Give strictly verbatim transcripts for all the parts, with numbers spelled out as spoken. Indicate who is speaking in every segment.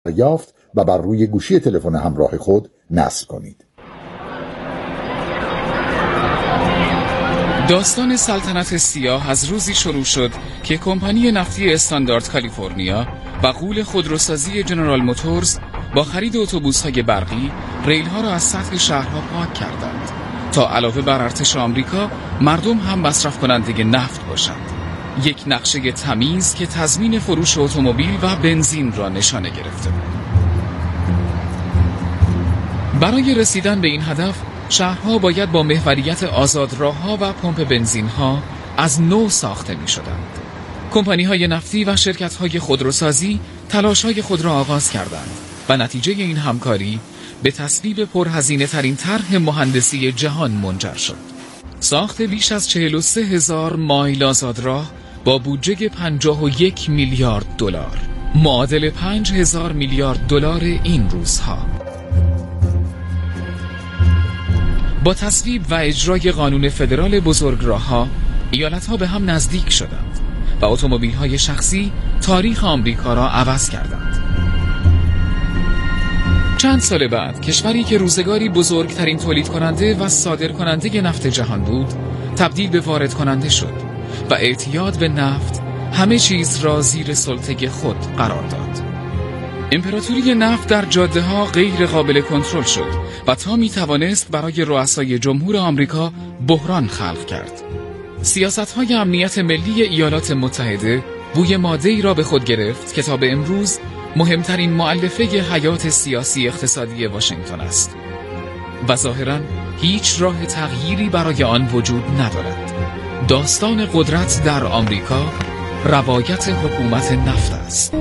Speaker 1: یافت و بر روی گوشی تلفن همراه خود نصب کنید.
Speaker 2: داستان سلطنت سیاه از روزی شروع شد که کمپانی نفتی استاندارد کالیفرنیا و غول خودروسازی جنرال موتورز با خرید اتوبوس‌های برقی ریل‌ها را از سطح شهرها پاک کردند تا علاوه بر ارتش آمریکا مردم هم مصرف کننده نفت باشند. یک نقشه تمیز که تضمین فروش اتومبیل و بنزین را نشانه گرفته بود. برای رسیدن به این هدف شهرها باید با محوریت آزادراه‌ها و پمپ بنزین‌ها از نو ساخته می‌شدند. کمپانی‌های نفتی و شرکت‌های خودروسازی تلاش‌های خود را آغاز کردند و نتیجه این همکاری به تصویب پرهزینه‌ترین طرح مهندسی جهان منجر شد. ساخت بیش از چهل و سه هزار مایل آزادراه با بودجه پنجاه و یک میلیارد دلار، معادل پنج هزار میلیارد دلار این روزها. با تصویب و اجرای قانون فدرال بزرگراه‌ها، ایالت‌ها به هم نزدیک شدند و اتومبیل‌های شخصی تاریخ آمریکا را عوض کردند. چند سال بعد، کشوری که روزگاری بزرگترین تولید کننده و صادر کننده نفت جهان بود، تبدیل به وارد کننده شد و اعتیاد به نفت همه چیز را زیر سلطه خود قرار داد. امپراتوری نفت در جاده‌ها غیر قابل کنترل شد و تا می توانست برای رؤسای جمهور آمریکا بحران خلق کرد. سیاست‌های امنیت ملی ایالات متحده بوی ماده‌ای را به خود گرفت که تا به امروز مهمترین مؤلفه حیات سیاسی اقتصادی واشنگتن است و ظاهراً هیچ راه تغییری برای آن وجود ندارد. داستان قدرت در آمریکا روایت حکومت نفت است.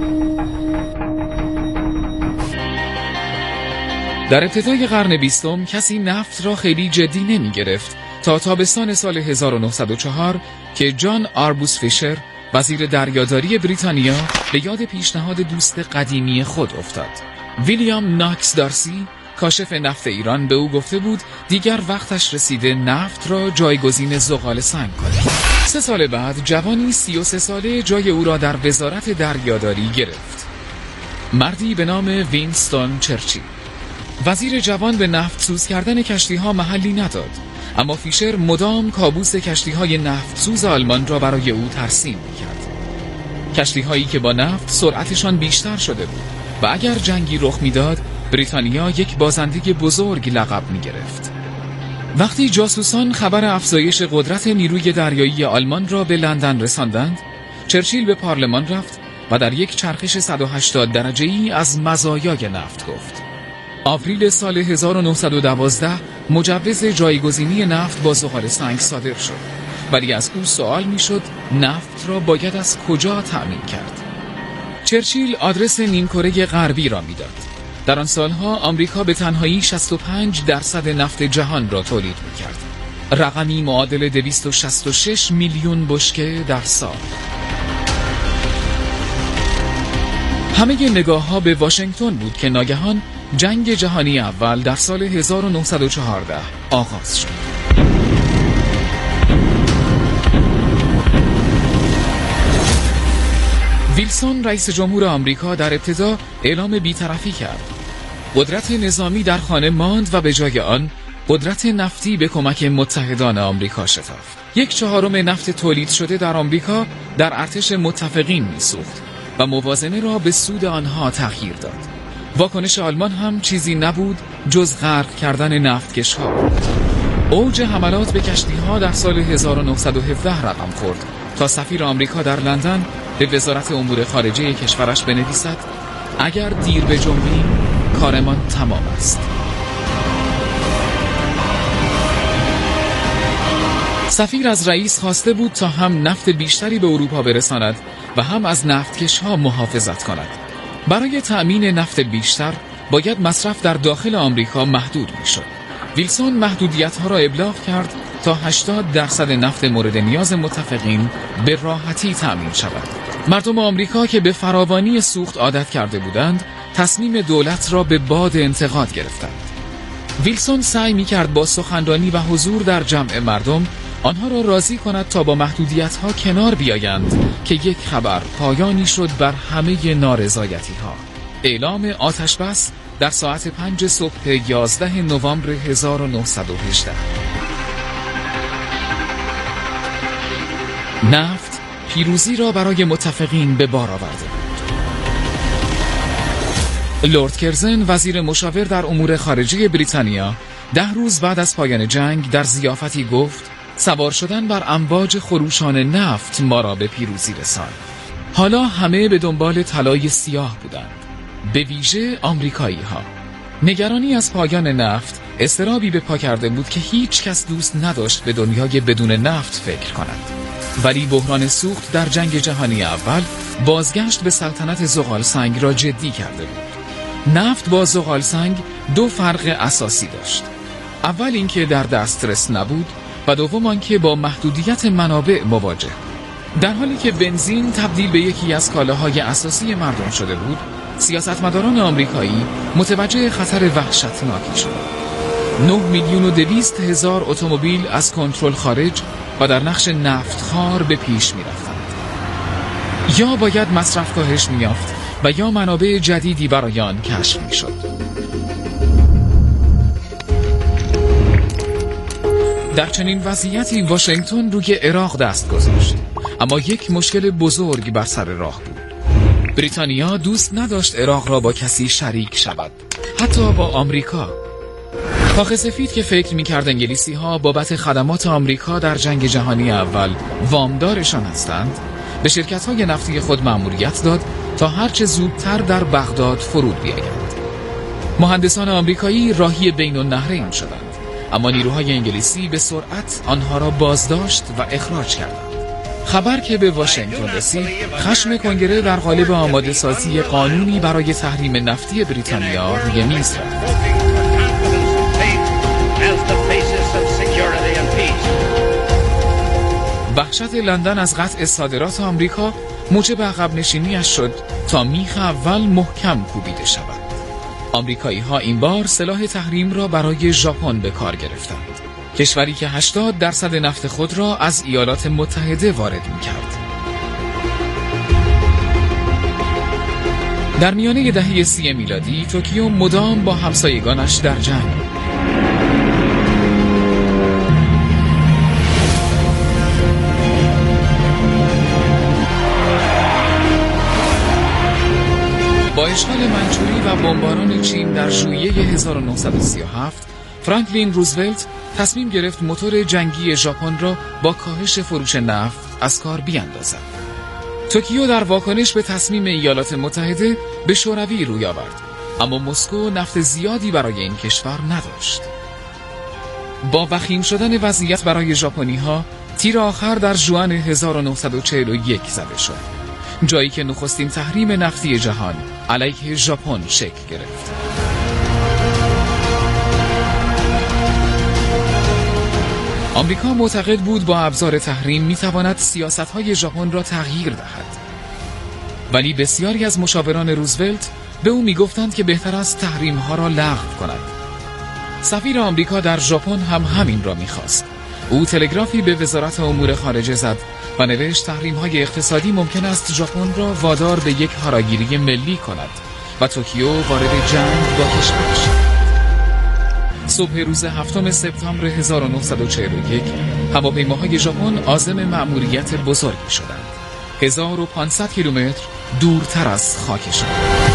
Speaker 2: در ابتدای قرن بیستم کسی نفت را خیلی جدی نمی گرفت تا تابستان سال هزار و نهصد و چهار که جان آربوس فیشر وزیر دریاداری بریتانیا به یاد پیشنهاد دوست قدیمی خود افتاد. ویلیام ناکس دارسی کاشف نفت ایران به او گفته بود دیگر وقتش رسیده نفت را جایگزین زغال سنگ کند. سه سال بعد جوانی سی و سه ساله جای او را در وزارت دریاداری گرفت. مردی به نام وینستون چرچیل. وزیر جوان به نفت سوز کردن کشتی‌ها محلی نداد، اما فیشر مدام کابوس کشتی‌های نفت سوز آلمان را برای او ترسیم می‌کرد. کشتی‌هایی که با نفت سرعتشان بیشتر شده بود و اگر جنگی رخ می‌داد، بریتانیا یک بازنده بزرگ لقب می‌گرفت. وقتی جاسوسان خبر افزایش قدرت نیروی دریایی آلمان را به لندن رساندند، چرچیل به پارلمان رفت و در یک چرخش صد و هشتاد درجه‌ای از مزایای نفت گفت. آوریل سال هزار و نهصد و دوازده مجوز جایگزینی نفت با زغال سنگ صادر شد، ولی از او سوال میشد نفت را باید از کجا تأمین کرد. چرچیل آدرس نیمکره غربی را میداد. در آن سالها آمریکا به تنهایی شصت و پنج درصد نفت جهان را تولید میکرد، رقمی معادل دویست و شصت و شش میلیون بشکه در سال. همه نگاه ها به واشنگتن بود که ناگهان جنگ جهانی اول در سال هزار و نهصد و چهارده آغاز شد. ویلسون رئیس جمهور آمریکا در ابتدا اعلام بی‌طرفی کرد. قدرت نظامی در خانه ماند و به جای آن قدرت نفتی به کمک متحدان آمریکا شتافت. یک چهارم نفت تولید شده در آمریکا در ارتش متفقین می‌سوخت و موازنه را به سود آنها تغییر داد. واکنش آلمان هم چیزی نبود جز غرق کردن نفتکش‌ها. اوج حملات به کشتی‌ها در سال هزار و نهصد و هفده رقم خورد تا سفیر آمریکا در لندن به وزارت امور خارجه کشورش بنویسد اگر دیر بجنبیم کارمان تمام است. سفیر از رئیس خواسته بود تا هم نفت بیشتری به اروپا برساند و هم از نفتکش‌ها محافظت کند. برای تأمین نفت بیشتر باید مصرف در داخل آمریکا محدود میشد. ویلسون محدودیت‌ها را ابلاغ کرد تا هشتاد درصد نفت مورد نیاز متفقین به راحتی تأمین شود. مردم آمریکا که به فراوانی سوخت عادت کرده بودند، تصمیم دولت را به باد انتقاد گرفتند. ویلسون سعی می‌کرد با سخنرانی و حضور در جمع مردم آنها را راضی کند تا با محدودیت‌ها کنار بیایند که یک خبر پایانی شد بر همه نارضایتی‌ها. اعلام آتش بس در ساعت پنج صبح یازده نوامبر هزار و نهصد و هجده. نفت پیروزی را برای متفقین به بار آورده بود. لورد کرزن وزیر مشاور در امور خارجه بریتانیا ده روز بعد از پایان جنگ در ضیافتی گفت سوار شدن بر امواج خروشان نفت ما را به پیروزی رساند. حالا همه به دنبال طلای سیاه بودند، به ویژه آمریکایی ها. نگرانی از پایان نفت اضطرابی به پا کرده بود که هیچ کس دوست نداشت به دنیای بدون نفت فکر کند. ولی بحران سوخت در جنگ جهانی اول بازگشت به سلطنت زغال سنگ را جدی کرده بود. نفت با زغال سنگ دو فرق اساسی داشت. اول اینکه در دسترس نبود و دوم آنکه با محدودیت منابع مواجه. در حالی که بنزین تبدیل به یکی از کالاهای اساسی مردم شده بود، سیاستمداران آمریکایی متوجه خطر وحشتناکی شدند. نه میلیون و دویست هزار اتومبیل از کنترل خارج و در نقش نفتخوار به پیش می رفتند. یا باید مصرف کاهش می یافت و یا منابع جدیدی برای آن کشف می شد. در چنین وضعیتی واشنگتن روی عراق دست گذاشت، اما یک مشکل بزرگ بر سر راه بود. بریتانیا دوست نداشت عراق را با کسی شریک شود، حتی با آمریکا. کاخ سفید که فکر می‌کرد انگلیسی ها بابت خدمات آمریکا در جنگ جهانی اول وامدارشان هستند، به شرکت‌های نفتی خود مأموریت داد تا هرچه زودتر در بغداد فرود بیایند. مهندسان آمریکایی راهی بین النهرین شدند، اما نیروهای انگلیسی به سرعت آنها را بازداشت و اخراج کردند. خبر که به واشنگتن رسید، خشم کنگره در قالب آماده سازی قانونی برای تحریم نفتی بریتانیا روی میز رفت. وحشت لندن از قطع صادرات آمریکا موجب عقب نشینیش شد تا میخ اول محکم کوبیده شود. آمریکایی ها این بار سلاح تحریم را برای ژاپن به کار گرفتند، کشوری که هشتاد درصد نفت خود را از ایالات متحده وارد می‌کرد. در میانه دهه سی میلادی توکیو مدام با همسایگانش در جنگ. با اشغال منچوری و بمباران چین در ژوئیه هزار و نهصد و سی و هفت، فرانکلین روزولت تصمیم گرفت موتور جنگی ژاپن را با کاهش فروش نفت از کار بیاندازد. توکیو در واکنش به تصمیم ایالات متحده به شوروی روی آورد، اما مسکو نفت زیادی برای این کشور نداشت. با وخیم شدن وضعیت برای ژاپنی‌ها، تیر آخر در ژوئن هزار و نهصد و چهل و یک زده شد، جایی که نخستین تحریم نفتی جهان علیه ژاپن شکل گرفت. آمریکا معتقد بود با ابزار تحریم میتواند سیاست‌های ژاپن را تغییر دهد. ولی بسیاری از مشاوران روزولت به او میگفتند که بهتر است تحریم‌ها را لغو کند. سفیر آمریکا در ژاپن هم همین را میخواست. او تلگرافی به وزارت امور خارجه زد و نوشت تحریم‌های اقتصادی ممکن است ژاپن را وادار به یک هاراگیری ملی کند و توکیو وارد جنگ با کشور شد. صبح روز هفتم سپتامبر هزار و نهصد و چهل و یک هواپیماهای ژاپن عازم مأموریت بزرگی شدند. هزار و پانصد کیلومتر دورتر از خاکشان.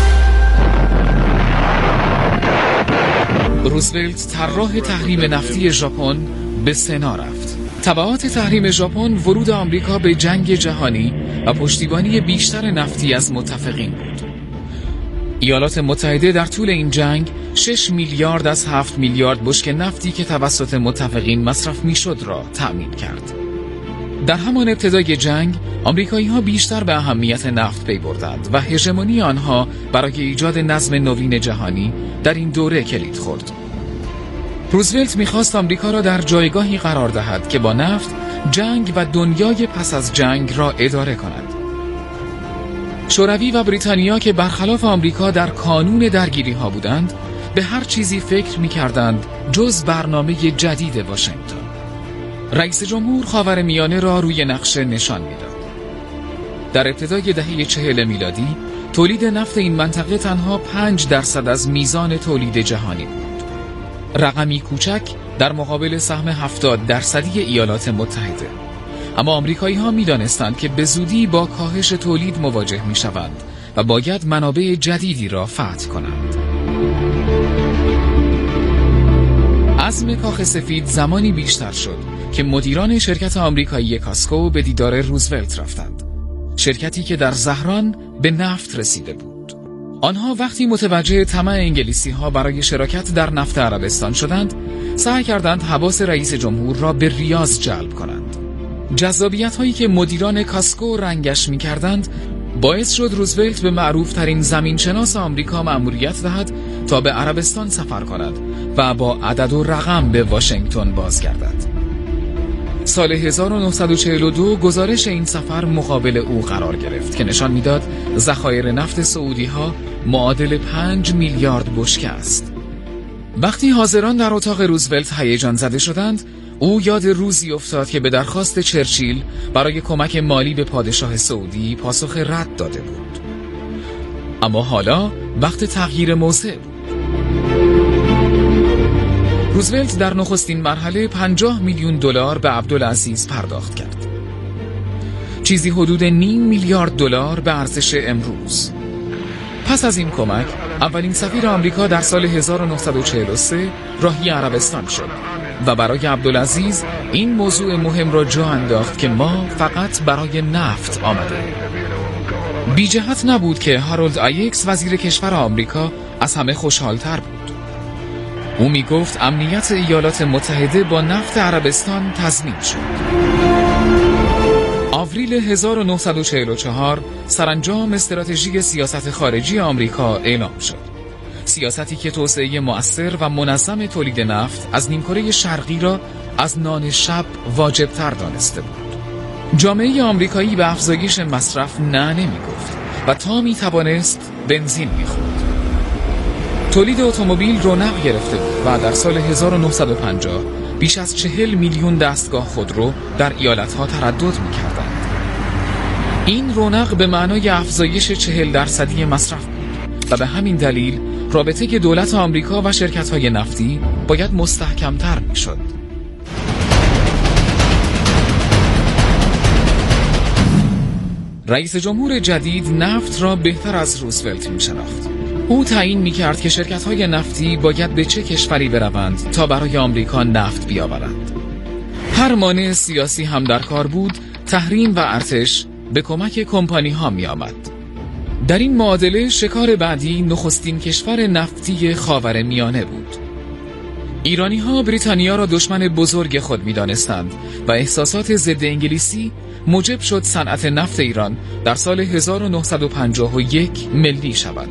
Speaker 2: روزولت طراح تحریم نفتی ژاپن به سنا رفت. تبعات تحریم ژاپن ورود آمریکا به جنگ جهانی و پشتیبانی بیشتر نفتی از متفقین بود. ایالات متحده در طول این جنگ شش میلیارد از هفت میلیارد بشکه نفتی که توسط متفقین مصرف میشد را تأمین کرد. در همان ابتدای جنگ آمریکایی ها بیشتر به اهمیت نفت پی بردند و هژمونی آنها برای ایجاد نظم نوین جهانی در این دوره کلید خورد. روزولت میخواست آمریکا را در جایگاهی قرار دهد که با نفت جنگ و دنیای پس از جنگ را اداره کند. شوروی و بریتانیا که برخلاف آمریکا در کانون درگیری ها بودند، به هر چیزی فکر می‌کردند جز برنامه جدید واشنگتن. رئیس جمهور خاورمیانه را روی نقشه نشان می‌داد. در ابتدای دهه چهل میلادی تولید نفت این منطقه تنها پنج درصد از میزان تولید جهانی بود. رقمی کوچک در مقابل سهم هفتاد درصدی ایالات متحده. اما آمریکایی ها می دانستند که به زودی با کاهش تولید مواجه می شوند و باید منابع جدیدی را فتح کنند. عزم کاخ سفید زمانی بیشتر شد که مدیران شرکت آمریکایی کاسکو به دیدار روزولت رفتند. شرکتی که در زهران به نفت رسیده بود. آنها وقتی متوجه طمع انگلیسی ها برای شراکت در نفت عربستان شدند، سعی کردند حواس رئیس جمهور را به ریاض جلب کنند. جذابیت هایی که مدیران کاسکو رنگش می کردند باعث شد روزولت به معروف ترین زمینشناس آمریکا مأموریت دهد تا به عربستان سفر کند و با عدد و رقم به واشنگتن بازگردد. سال هزار و نهصد و چهل و دو گزارش این سفر مقابل او قرار گرفت که نشان میداد ذخایر نفت سعودی ها معادل پنج میلیارد بشکه است. وقتی حاضران در اتاق روزولت هیجان زده شدند، او یاد روزی افتاد که به درخواست چرچیل برای کمک مالی به پادشاه سعودی پاسخ رد داده بود. اما حالا وقت تغییر موضع بود. روزولت در نخستین مرحله پنجاه میلیون دلار به عبدالعزیز پرداخت کرد. چیزی حدود نیم میلیارد دلار به ارزش امروز. پس از این کمک، اولین سفیر آمریکا در سال هزار و نهصد و چهل و سه راهی عربستان شد و برای عبدالعزیز این موضوع مهم را جا انداخت که ما فقط برای نفت آمده. بی جهت نبود که هارولد آیکس وزیر کشور آمریکا از همه خوشحالتر بود. او می گفت امنیت ایالات متحده با نفت عربستان تضمین شد. آوریل هزار و نهصد و چهل و چهار سرانجام استراتژی سیاست خارجی آمریکا اعلام شد. سیاستی که توسعه مؤثر و منظم تولید نفت از نیمکره شرقی را از نان شب واجب‌تر دانسته بود. جامعه آمریکایی به افزایش مصرف نه نمی گفت و تا می توانست بنزین می خورد. تولید اتومبیل رونق گرفته بود و در سال هزار و نهصد و پنجاه بیش از چهل میلیون دستگاه خودرو در ایالتها تردد می‌کردند. این رونق به معنای افزایش چهل درصدی مصرف بود و به همین دلیل رابطه که دولت آمریکا و شرکت‌های نفتی باید مستحکم‌تر می‌شد. رئیس جمهور جدید نفت را بهتر از روزولت می‌شناخت. او تعیین می‌کرد که شرکت‌های نفتی باید به چه کشوری بروند تا برای آمریکا نفت بیاورند. هر مانع سیاسی هم در کار بود، تحریم و ارتش به کمک کمپانی‌ها می‌آمد. در این معادله شکار بعدی نخستین کشور نفتی خاورمیانه بود. ایرانی‌ها بریتانیا را دشمن بزرگ خود می‌دانستند و احساسات ضد انگلیسی موجب شد صنعت نفت ایران در سال هزار و نهصد و پنجاه و یک ملی شود.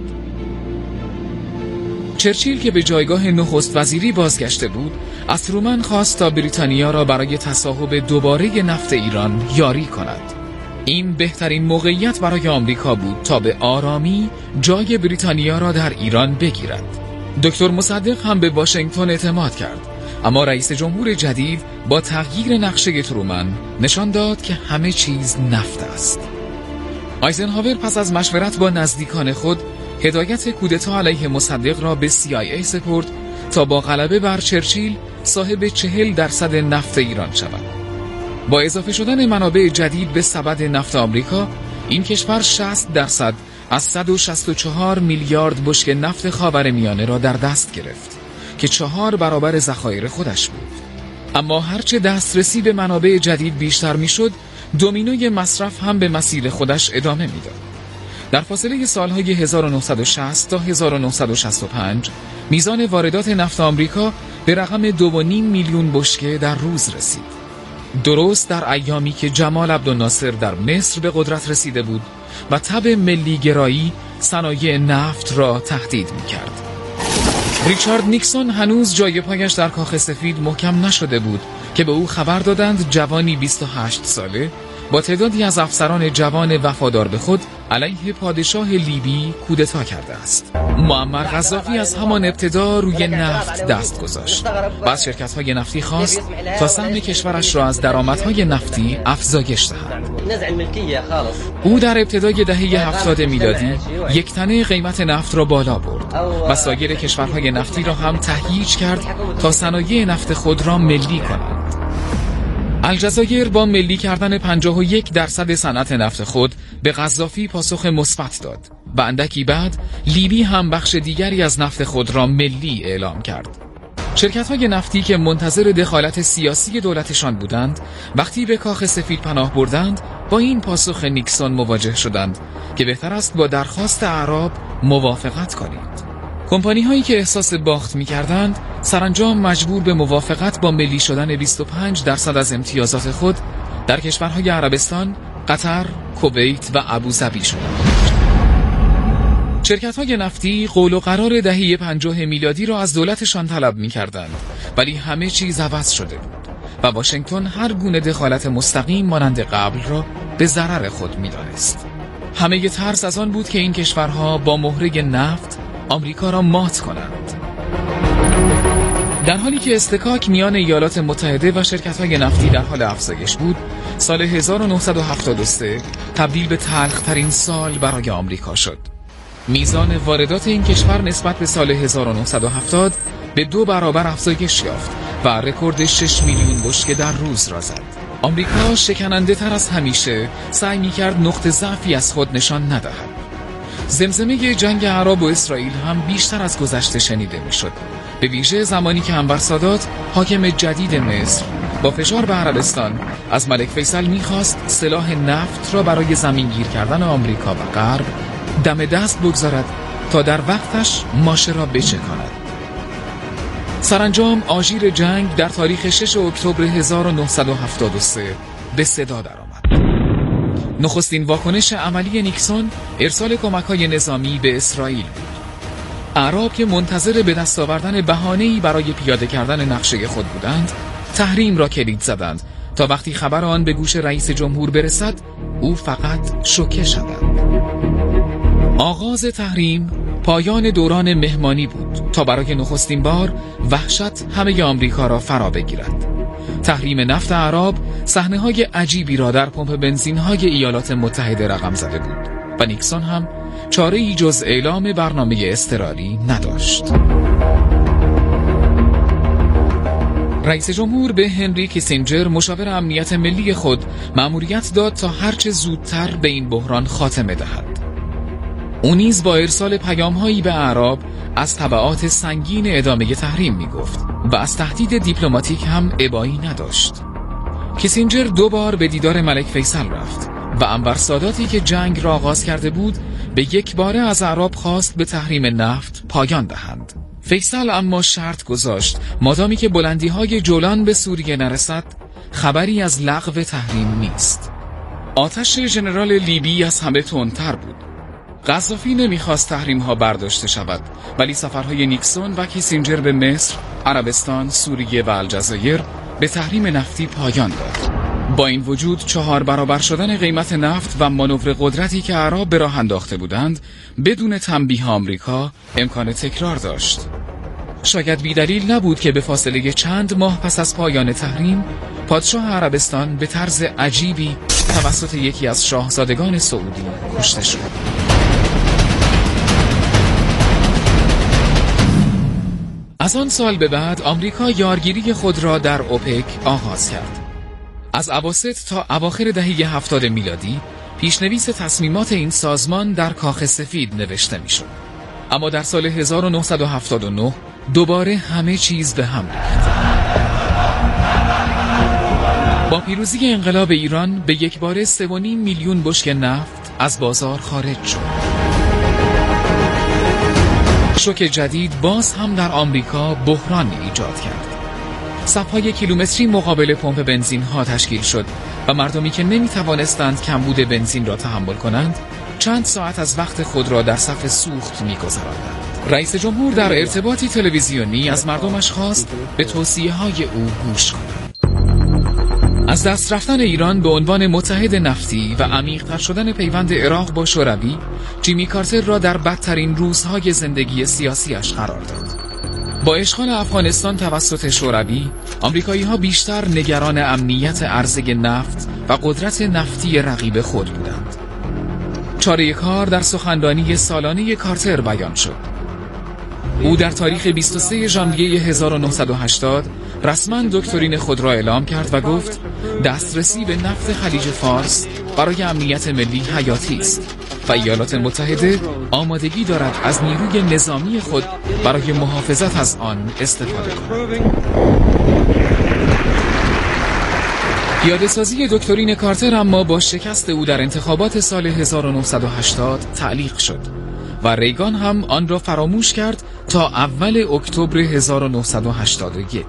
Speaker 2: چرچیل که به جایگاه نخست وزیری بازگشته بود، از ترومن خواست تا بریتانیا را برای تصاحب دوباره نفت ایران یاری کند. این بهترین موقعیت برای آمریکا بود تا به آرامی جای بریتانیا را در ایران بگیرد. دکتر مصدق هم به واشنگتن اعتماد کرد، اما رئیس جمهور جدید با تغییر نقشه ترومن نشان داد که همه چیز نفت است. آیزنهاور پس از مشورت با نزدیکان خود هدایت کودتا علیه مصدق را به سی آی ای سپرد تا با غلبه بر چرچیل صاحب چهل درصد نفت ایران شود. با اضافه شدن منابع جدید به سبد نفت آمریکا، این کشور شصت درصد از صد و شصت و چهار میلیارد بشکه نفت خاورمیانه را در دست گرفت که چهار برابر ذخایر خودش بود. اما هرچه دسترسی به منابع جدید بیشتر میشد، دومینوی مصرف هم به مسیر خودش ادامه میداد. در فاصله سالهای هزار و نهصد و شصت تا هزار و نهصد و شصت و پنج میزان واردات نفت آمریکا به رقم دو و نیم میلیون بشکه در روز رسید. درست در ایامی که جمال عبدالناصر در مصر به قدرت رسیده بود و تب ملی گرایی صنایع نفت را تهدید می‌کرد. ریچارد نیکسون هنوز جای پایش در کاخ سفید محکم نشده بود که به او خبر دادند جوانی بیست و هشت ساله با تعدادی از افسران جوان وفادار به خود علیه پادشاه لیبی کودتا کرده است. معمر قذافی از همان ابتدا روی نفت دست گذاشت و از شرکت‌های نفتی خواست تا سهم کشورش را از درآمدهای نفتی افزایش دهند. او در ابتدای دهه هفتاد میلادی یک تنه قیمت نفت را بالا برد و سایر کشورهای نفتی را هم تهییج کرد تا صنایع نفت خود را ملی کنند. الجزایر با ملی کردن پنجاه و یک درصد صنعت نفت خود به قذافی پاسخ مثبت داد و اندکی بعد لیبی هم بخش دیگری از نفت خود را ملی اعلام کرد. شرکت‌های نفتی که منتظر دخالت سیاسی دولتشان بودند، وقتی به کاخ سفید پناه بردند، با این پاسخ نیکسون مواجه شدند که بهتر است با درخواست اعراب موافقت کنید. کمپانی هایی که احساس باخت می کردند سرانجام مجبور به موافقت با ملی شدن بیست و پنج درصد از امتیازات خود در کشورهای عربستان، قطر، کویت و ابوظبی شدند. شرکت های نفتی قول و قرار دهه پنجاه میلادی را از دولتشان طلب می کردند، ولی همه چیز عوض شده بود و واشنگتن هر گونه دخالت مستقیم مانند قبل را به ضرر خود می دانست. همه ترس از آن بود که این کشورها با مهره نفت آمریکا را مات کنند. در حالی که استکاک میان ایالات متحده و شرکت‌های نفتی در حال افزایش بود، سال هزار و نهصد و هفتاد و سه تبدیل به تلخ‌ترین سال برای آمریکا شد. میزان واردات این کشور نسبت به سال هزار و نهصد و هفتاد به دو برابر افزایش یافت و رکورد شش میلیون بشکه در روز را زد. آمریکا شکننده تر از همیشه سعی می‌کرد نقطه ضعفی از خود نشان ندهد. زمزمه جنگ عرب و اسرائیل هم بیشتر از گذشته شنیده میشد، به ویژه زمانی که انور سادات حاکم جدید مصر با فشار به عربستان از ملک فیصل میخواست سلاح نفت را برای زمینگیر کردن آمریکا و غرب دم دست بگذارد تا در وقتش ماشه را بچکاند. سرانجام آژیر جنگ در تاریخ شش اکتبر هزار و نهصد و هفتاد و سه به صدا درآمد. نخستین واکنش عملی نیکسون ارسال کمک‌های نظامی به اسرائیل بود. اعراب که منتظر به دست آوردن بهانه‌ای برای پیاده کردن نقشه خود بودند، تحریم را کلید زدند تا وقتی خبر آن به گوش رئیس جمهور برسد، او فقط شوکه شود. آغاز تحریم پایان دوران مهمانی بود تا برای نخستین بار وحشت همه آمریکا را فرا بگیرد. تحریم نفت اعراب صحنه‌های عجیبی را در پمپ بنزین‌های ایالات متحده رقم زده بود و نیکسون هم چاره‌ای جز اعلام برنامه اضطراری نداشت. رئیس جمهور به هنری کیسینجر مشاور امنیت ملی خود مأموریت داد تا هرچه زودتر به این بحران خاتمه دهد. او نیز با ارسال پیام‌هایی به اعراب از تبعات سنگین ادامه تحریم می‌گفت و از تهدید دیپلماتیک هم ابایی نداشت. کیسینجر دو بار به دیدار ملک فیصل رفت و انور ساداتی که جنگ را آغاز کرده بود به یک باره از اعراب خواست به تحریم نفت پایان دهند. فیصل اما شرط گذاشت مادامی که بلندی‌های جولان به سوریه نرسد خبری از لغو تحریم نیست. آتش ژنرال لیبی از همه تندتر بود. قذافی نمیخواست تحریم ها برداشته شود، ولی سفرهای نیکسون و کیسینجر به مصر، عربستان، سوریه و الجزایر به تحریم نفتی پایان داد. با این وجود چهار برابر شدن قیمت نفت و مانور قدرتی که اعراب به راه انداخته بودند بدون تنبیه آمریکا امکان تکرار داشت. شاید بی‌دلیل نبود که به فاصله چند ماه پس از پایان تحریم پادشاه عربستان به طرز عجیبی توسط یکی از شاهزادگان سعودی کشته شد. از آن سال به بعد آمریکا یارگیری خود را در اوپک آغاز کرد. از اواسط تا اواخر دهه هفتاد میلادی پیشنویس تصمیمات این سازمان در کاخ سفید نوشته میشد. اما در سال هزار و نهصد و هفتاد و نه دوباره همه چیز به هم ریخت. با پیروزی انقلاب ایران به یک باره سه و نیم میلیون بشکه نفت از بازار خارج شد. شوک جدید باز هم در آمریکا بحران ایجاد کرد. صف‌های کیلومتری مقابل پمپ بنزین ها تشکیل شد و مردمی که نمی توانستند کمبود بنزین را تحمل کنند چند ساعت از وقت خود را در صف سوخت می گذراندند. رئیس جمهور در ارتباطی تلویزیونی از مردمش خواست به توصیه های او گوش کنند. از دست رفتن ایران به عنوان متحد نفتی و عمیق‌تر شدن پیوند عراق با شوروی، جیمی کارتر را در بدترین روزهای زندگی سیاسیش قرار داد. با اشغال افغانستان توسط شوروی، آمریکایی‌ها بیشتر نگران امنیت عرضه نفت و قدرت نفتی رقیب خود بودند. چاره کار در سخنرانی سالانه کارتر بیان شد. او در تاریخ بیست و سوم ژانویه هزار و نهصد و هشتاد رسما دکترین خود را اعلام کرد و گفت دسترسی به نفت خلیج فارس برای امنیت ملی حیاتی است و ایالات متحده آمادگی دارد از نیروی نظامی خود برای محافظت از آن استفاده کند. پیاده‌سازی دکترین کارتر اما با شکست او در انتخابات سال هزار و نهصد و هشتاد تعلیق شد و ریگان هم آن را فراموش کرد تا اول اکتبر هزار و نهصد و هشتاد و یک.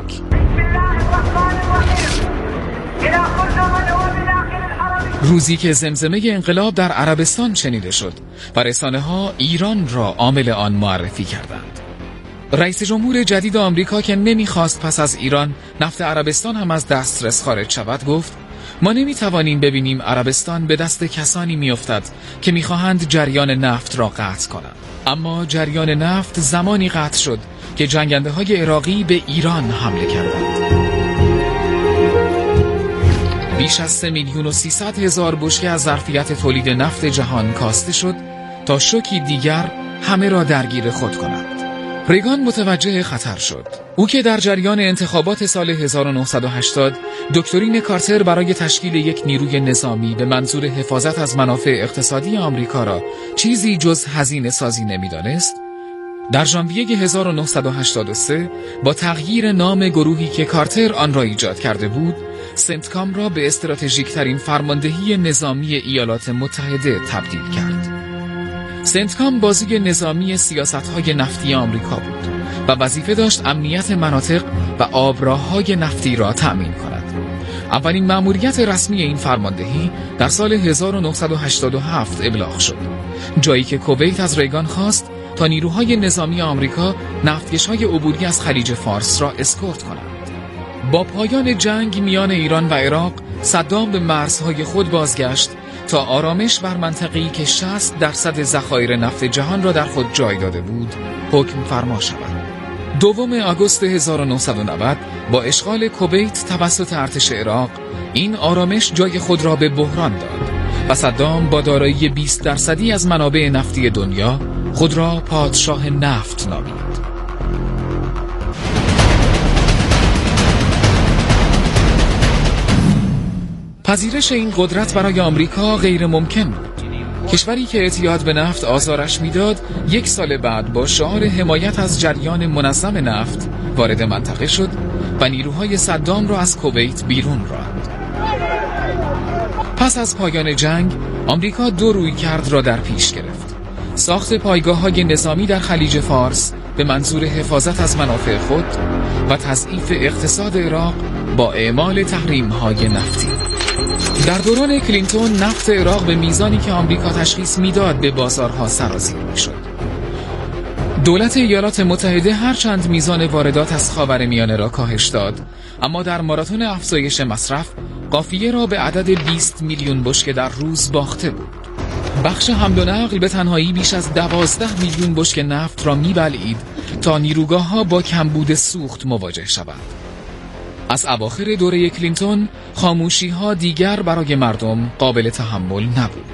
Speaker 2: روزی که زمزمه انقلاب در عربستان شنیده شد و رسانه‌ها ایران را عامل آن معرفی کردند. رئیس جمهور جدید آمریکا که نمیخواست پس از ایران نفت عربستان هم از دسترس خارج شود گفت ما نمیتوانیم ببینیم عربستان به دست کسانی میافتد که میخواهند جریان نفت را قطع کنند. اما جریان نفت زمانی قطع شد که جنگنده های عراقی به ایران حمله کردند. بیش از سه میلیون و سیصد هزار بشکه از ظرفیت تولید نفت جهان کاسته شد تا شوکی دیگر همه را درگیر خود کند. ریگان متوجه خطر شد. او که در جریان انتخابات سال هزار و نهصد و هشتاد دکترین کارتر برای تشکیل یک نیروی نظامی به منظور حفاظت از منافع اقتصادی آمریکا را چیزی جز هزینه سازی نمی‌دانست، در ژانویه هزار و نهصد و هشتاد و سه با تغییر نام گروهی که کارتر آن را ایجاد کرده بود، سنتکام را به استراتژیک ترین فرماندهی نظامی ایالات متحده تبدیل کرد. سنتکام بازی نظامی سیاست‌های نفتی آمریکا بود و وظیفه داشت امنیت مناطق و آبراه‌های نفتی را تأمین کند. اولین مأموریت رسمی این فرماندهی در سال هزار و نهصد و هشتاد و هفت ابلاغ شد، جایی که کویت از ریگان خواست تا نیروهای نظامی آمریکا نفتکش‌های عبوری از خلیج فارس را اسکورت کنند. با پایان جنگ میان ایران و عراق، صدام به مرزهای خود بازگشت تا آرامش بر منطقه‌ای که شصت درصد ذخایر نفت جهان را در خود جای داده بود حکم فرما شود. دوم آگوست هزار و نهصد و نود با اشغال کویت توسط ارتش عراق، این آرامش جای خود را به بحران داد و صدام با دارایی بیست درصدی از منابع نفتی دنیا خود را پادشاه نفت نامید. پذیرش این قدرت برای آمریکا غیر ممکن بود. کشوری که اعتیاد به نفت آزارش میداد، یک سال بعد با شعار حمایت از جریان منظم نفت وارد منطقه شد و نیروهای صدام را از کویت بیرون راند. پس از پایان جنگ، آمریکا دو رویکرد را در پیش گرفت: ساخت پایگاه‌های نظامی در خلیج فارس به منظور حفاظت از منافع خود و تضعیف اقتصاد عراق با اعمال تحریم‌های نفتی. در دوران کلینتون نفت عراق به میزانی که آمریکا تشخیص میداد به بازارها سرازیر میشد. دولت ایالات متحده هرچند میزان واردات از خاورمیانه را کاهش داد، اما در ماراتون افزایش مصرف قافیه را به عدد بیست میلیون بشکه در روز باخته بود. بخش حمل و نقل به تنهایی بیش از دوازده میلیون بشکه نفت را میبلعید تا نیروگاه‌ها با کمبود سوخت مواجه شوند. از اواخر دوره کلینتون خاموشی‌ها دیگر برای مردم قابل تحمل نبود.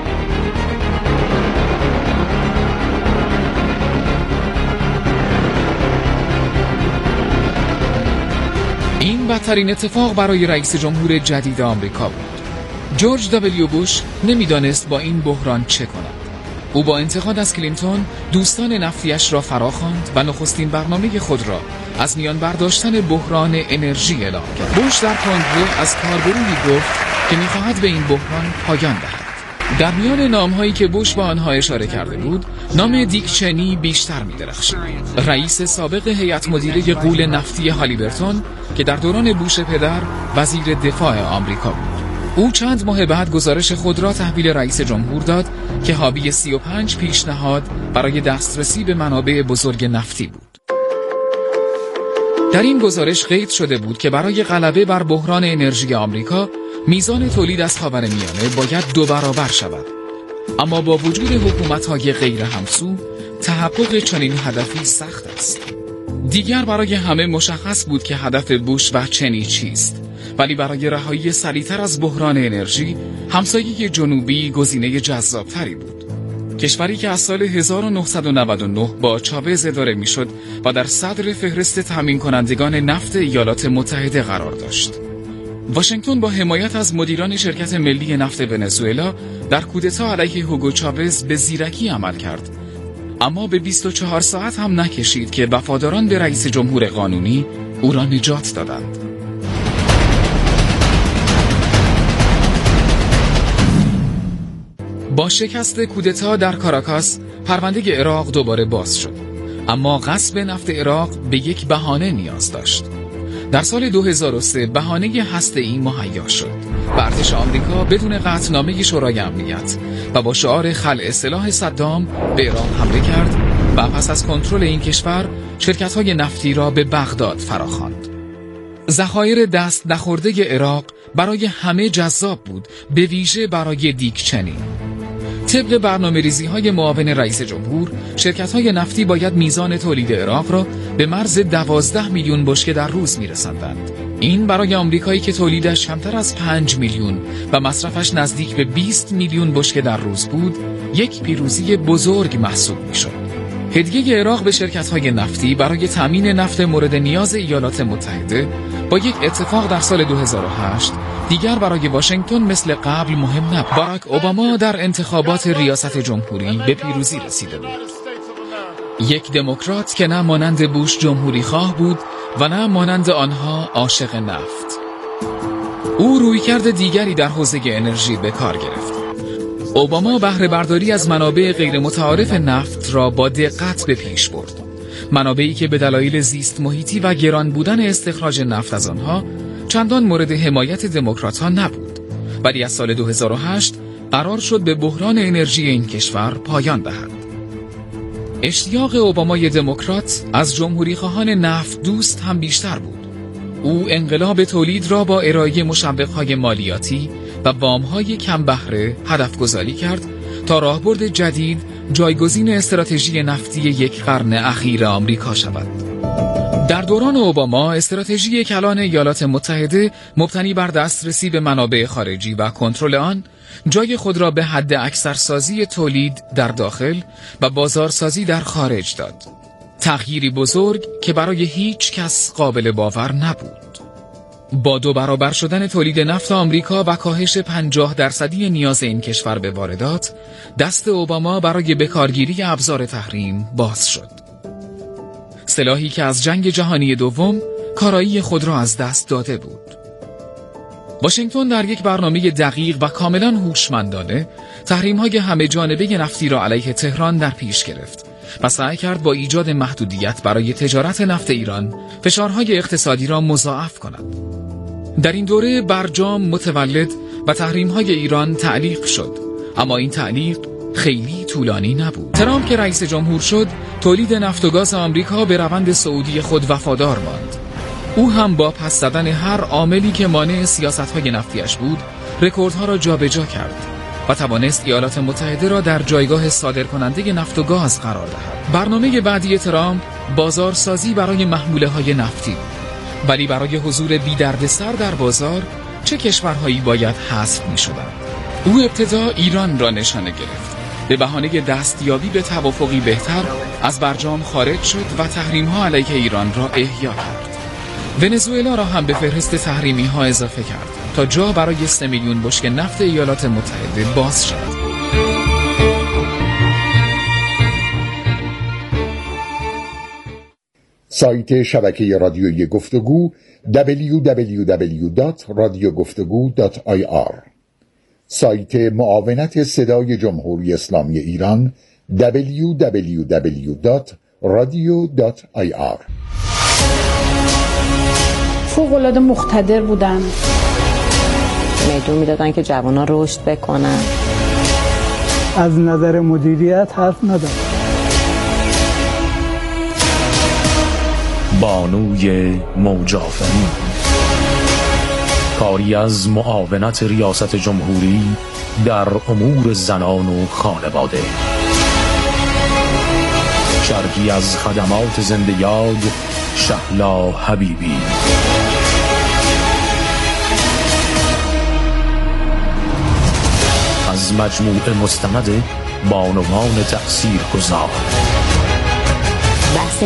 Speaker 2: این بدترین اتفاق برای رئیس جمهور جدید آمریکا بود. جورج دبلیو بوش نمیدانست با این بحران چه کند. او با انتقاد از کلینتون دوستان نفتیش را فراخواند و نخستین برنامه خود را از میان برداشتن بحران انرژی اعلام کرد. بوش در کنگره از کارگروهی گفت که می‌خواهد به این بحران پایان دهد. در میان نام‌هایی که بوش با آنها اشاره کرده بود، نام دیک چنی بیشتر می‌درخشید. رئیس سابق هیئت مدیره غول نفتی هالیبرتون که در دوران بوش پدر وزیر دفاع آمریکا بود. او چند ماه بعد گزارش خود را تحویل رئیس جمهور داد که حاوی سی و پنج پیشنهاد برای دسترسی به منابع بزرگ نفتی بود. در این گزارش قید شده بود که برای غلبه بر بحران انرژی آمریکا میزان تولید از خاورمیانه باید دو برابر شود. اما با وجود حکومت‌های غیر همسو تحقق چنین هدفی سخت است. دیگر برای همه مشخص بود که هدف بوش و چنی چیست، ولی برای رهایی سریعتر از بحران انرژی همسایه جنوبی گزینه جذابتری بود. کشوری که از سال هزار و نهصد و نود و نه با چاوز اداره میشد و در صدر فهرست تامین کنندگان نفت ایالات متحده قرار داشت. واشنگتن با حمایت از مدیران شرکت ملی نفت ونزوئلا در کودتا علیه هوگو چاوز به زیرکی عمل کرد، اما به بیست و چهار ساعت هم نکشید که وفاداران به رئیس جمهور قانونی او را نجات دادند. با شکست کودتا در کاراکاس پرونده عراق دوباره باز شد، اما غصب نفت عراق به یک بهانه نیاز داشت. در سال دو هزار و سه بهانه هسته‌ای مهیا شد و ارتش آمریکا بدون قطعنامه شورای امنیت و با شعار خلع سلاح صدام به عراق حمله کرد و پس از کنترل این کشور شرکت‌های نفتی را به بغداد فراخواند. ذخایر دست نخورده عراق برای همه جذاب بود، به ویژه برای دیک چنی. طبق برنامه‌ریزی‌های معاون رئیس جمهور، شرکت‌های نفتی باید میزان تولید عراق را به مرز دوازده میلیون بشکه در روز می‌رساندند. این برای آمریکایی که تولیدش کمتر از پنج میلیون و مصرفش نزدیک به بیست میلیون بشکه در روز بود، یک پیروزی بزرگ محسوب می‌شد. هدیه عراق به شرکت‌های نفتی برای تامین نفت مورد نیاز ایالات متحده با یک اتفاق در سال دو هزار و هشت دیگر برای واشنگتن مثل قبل مهم نبود. باراک اوباما در انتخابات ریاست جمهوری به پیروزی رسیده بود. یک دموکرات که نه مانند بوش جمهوری خواه بود و نه مانند آنها عاشق نفت. او رویکرد دیگری در حوزه انرژی به کار گرفت. اوباما بهره برداری از منابع غیر متعارف نفت را با دقت به پیش برد. منابعی که به دلایل زیست محیطی و گران بودن استخراج نفت از آنها چندان مورد حمایت دموکرات‌ها نبود، ولی از سال دو هزار و هشت قرار شد به بحران انرژی این کشور پایان دهد. اشتیاق اوبامای دموکرات از جمهوری‌خواهان نفت دوست هم بیشتر بود. او انقلاب تولید را با ارائه مشوق‌های مالیاتی و وام‌های کم بهره هدف گذاری کرد تا راهبرد جدید جایگزین استراتژی نفتی یک قرن اخیر آمریکا شود. در دوران اوباما استراتژی کلان ایالات متحده مبتنی بر دسترسی به منابع خارجی و کنترل آن جای خود را به حد اکثرسازی تولید در داخل و بازارسازی در خارج داد. تغییری بزرگ که برای هیچ کس قابل باور نبود. با دو برابر شدن تولید نفت آمریکا و کاهش پنجاه درصدی نیاز این کشور به واردات، دست اوباما برای بکارگیری ابزار تحریم باز شد. سلاحی که از جنگ جهانی دوم کارایی خود را از دست داده بود. واشنگتن در یک برنامه دقیق و کاملا هوشمندانه تحریم‌های همه جانبه نفتی را علیه تهران در پیش گرفت و سعی کرد با ایجاد محدودیت برای تجارت نفت ایران فشارهای اقتصادی را مضاعف کند. در این دوره برجام متولد و تحریم‌های ایران تعلیق شد، اما این تعلیق خیلی طولانی نبود. ترامپ که رئیس جمهور شد، تولید نفت و گاز آمریکا به روند سعودی خود وفادار ماند. او هم با پس زدن هر عاملی که مانع سیاست‌های نفتیش بود، رکوردها را جابجا کرد و توانست ایالات متحده را در جایگاه صادرکننده نفت و گاز قرار دهد. برنامه بعدی ترامپ بازارسازی برای محموله‌های نفتی بود. ولی برای حضور بی‌دردسر در بازار چه کشورهایی باید حذف می‌شدند؟ او ابتدا ایران را نشانه گرفت. به بهانه دستیابی به توافقی بهتر از برجام خارج شد و تحریم‌ها علیه ایران را احیا کرد. ونزوئلا را هم به فهرست تحریمی‌ها اضافه کرد تا جا برای سه میلیون بشکه نفت ایالات متحده باز شد.
Speaker 1: سایت شبکه رادیویی گفتگو دبلیو دبلیو دبلیو دات رادیو گفتگو دات آی آر، سایت معاونت صدای جمهوری اسلامی ایران دبلیو دبلیو دبلیو دات رادیو دات آی آر.
Speaker 3: فوق‌العاده مقتدر بودن،
Speaker 4: میدون میدادن که جوانان رشد بکنن.
Speaker 5: از نظر مدیریت حرف ندارم.
Speaker 6: بانوی موج آفرین. کاری از معاونت ریاست جمهوری در امور زنان و خانواده. شرحی از خدمات زنده یاد شهلا حبیبی. از مجموعه مستند بانوان تأثیرگذار.
Speaker 4: بحث